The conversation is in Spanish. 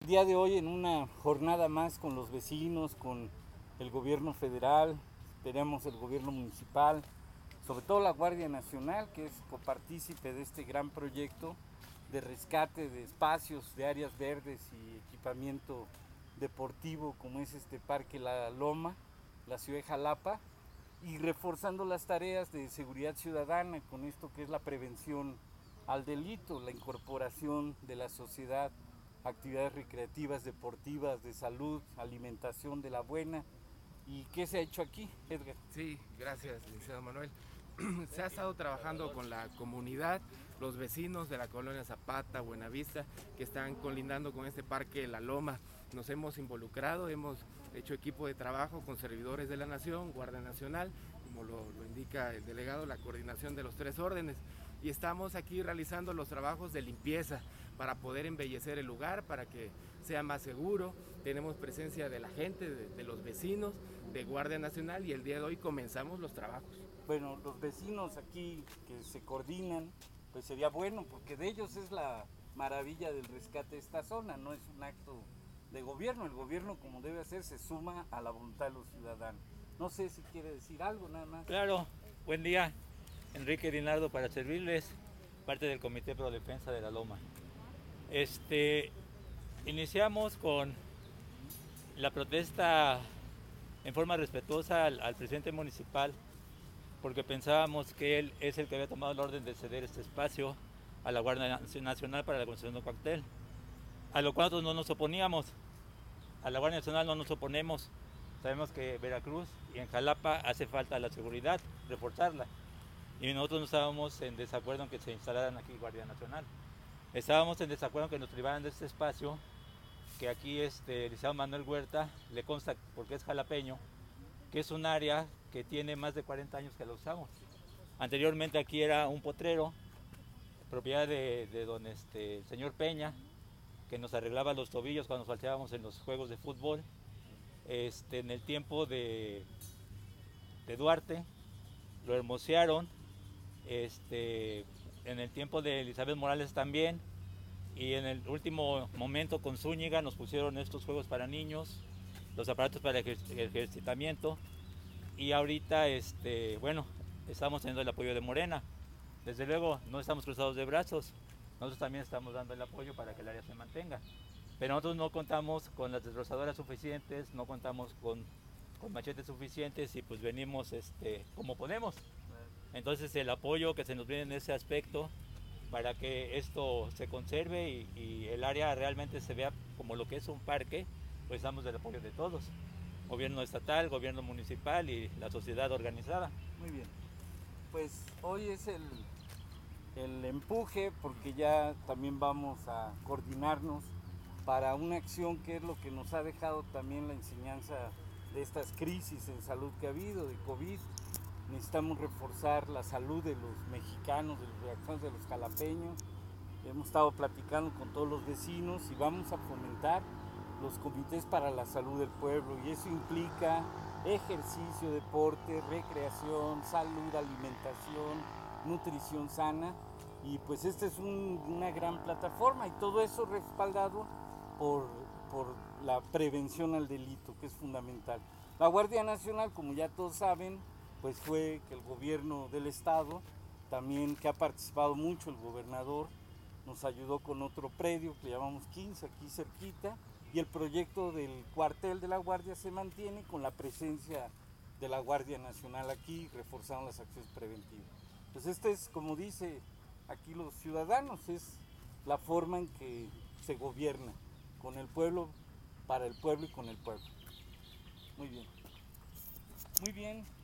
día de hoy en una jornada más con los vecinos, con el gobierno federal, esperemos el gobierno municipal, sobre todo la Guardia Nacional, que es copartícipe de este gran proyecto de rescate de espacios, de áreas verdes y equipamiento deportivo como es este Parque La Loma, la ciudad de Jalapa, y reforzando las tareas de seguridad ciudadana con esto que es la prevención al delito, la incorporación de la sociedad, actividades recreativas, deportivas, de salud, alimentación de la buena. ¿Y qué se ha hecho aquí, Edgar? Sí, gracias, licenciado Manuel. Se ha estado trabajando con la comunidad, los vecinos de la colonia Zapata, Buenavista, que están colindando con este parque La Loma. Nos hemos involucrado, hemos hecho equipo de trabajo con servidores de la Nación, Guardia Nacional, como lo indica el delegado, la coordinación de los 3 órdenes. Y estamos aquí realizando los trabajos de limpieza para poder embellecer el lugar, para que sea más seguro. Tenemos presencia de la gente, de los vecinos, de Guardia Nacional, y el día de hoy comenzamos los trabajos. Bueno, los vecinos aquí que se coordinan, pues sería bueno, porque de ellos es la maravilla del rescate de esta zona, no es un acto de gobierno, el gobierno como debe hacer se suma a la voluntad de los ciudadanos. No sé si quiere decir algo nada más. Claro, buen día. Enrique Dinardo para servirles, parte del Comité Pro Defensa de la Loma. Iniciamos con la protesta en forma respetuosa al presidente municipal, porque pensábamos que él es el que había tomado la orden de ceder este espacio a la Guardia Nacional para la construcción de un cuartel, a lo cual nosotros no nos oponíamos. A la Guardia Nacional no nos oponemos. Sabemos que Veracruz y en Jalapa hace falta la seguridad, reforzarla. Y nosotros no estábamos en desacuerdo en que se instalaran aquí Guardia Nacional. Estábamos en desacuerdo en que nos privaran de este espacio, que aquí el licenciado Manuel Huerta le consta, porque es jalapeño, que es un área que tiene más de 40 años que la usamos. Anteriormente aquí era un potrero, propiedad de don el señor Peña, que nos arreglaba los tobillos cuando nos falteábamos en los juegos de fútbol. En el tiempo de Duarte lo hermosearon, en el tiempo de Elizabeth Morales también, y en el último momento con Zúñiga nos pusieron estos juegos para niños, los aparatos para el ejercitamiento, y ahorita bueno, estamos teniendo el apoyo de Morena. Desde luego no estamos cruzados de brazos, nosotros también estamos dando el apoyo para que el área se mantenga, pero nosotros no contamos con las desbrozadoras suficientes, no contamos con machetes suficientes, y pues venimos como podemos. Entonces el apoyo que se nos viene en ese aspecto para que esto se conserve y el área realmente se vea como lo que es un parque, pues damos el apoyo de todos, gobierno estatal, gobierno municipal y la sociedad organizada. Muy bien, pues hoy es el empuje, porque ya también vamos a coordinarnos para una acción que es lo que nos ha dejado también la enseñanza de estas crisis en salud que ha habido, de COVID. Necesitamos reforzar la salud de los mexicanos, de los reacciones de los jalapeños. Hemos estado platicando con todos los vecinos y vamos a fomentar los comités para la salud del pueblo, y eso implica ejercicio, deporte, recreación, salud, alimentación, nutrición sana, y pues esta es una gran plataforma, y todo eso respaldado por la prevención al delito, que es fundamental. La Guardia Nacional, como ya todos saben, pues fue que el gobierno del estado, también que ha participado mucho el gobernador, nos ayudó con otro predio que llamamos 15 aquí cerquita, y el proyecto del cuartel de la Guardia se mantiene con la presencia de la Guardia Nacional aquí, reforzando las acciones preventivas. Pues es, como dice aquí los ciudadanos, es la forma en que se gobierna, con el pueblo, para el pueblo y con el pueblo. Muy bien. Muy bien.